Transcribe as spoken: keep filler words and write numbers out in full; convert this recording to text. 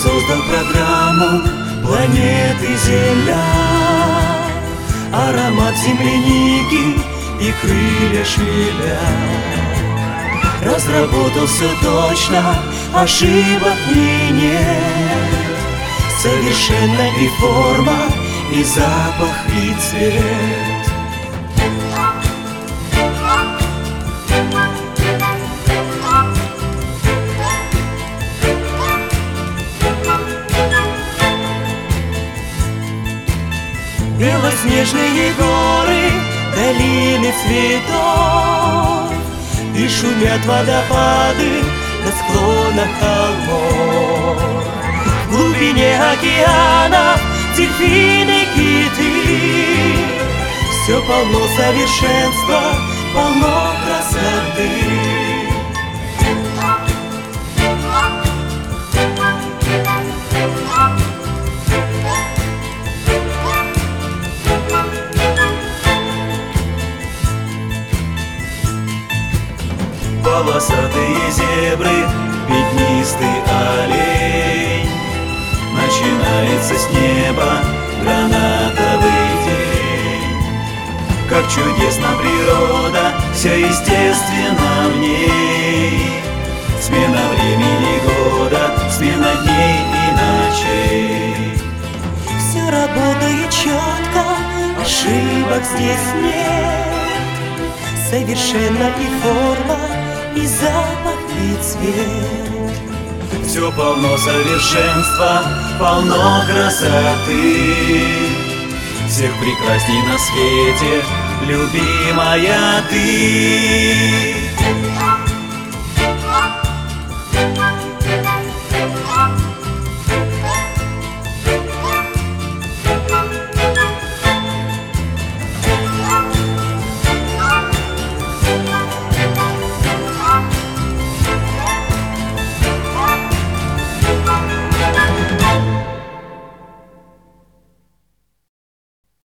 создал программу планеты Земля. Аромат земляники и крылья шевеля. Разработал все точно, ошибок в ней нет. Совершенно и форма, и запах, и цвет. Белоснежные горы, долины цветов, и шумят водопады на склонах холмов. В глубине океана дельфины, киты, все полно совершенства, полно красоты. Полосатые зебры, пятнистый олень. Начинается с неба гранатовый день. Как чудесна природа, вся естественно в ней. Смена времени года, смена дней и ночей. Все работает четко, ошибок здесь нет. Совершенно и форма, и запах, и цвет. Все полно совершенства, полно красоты. Всех прекрасней на свете, любимая ты.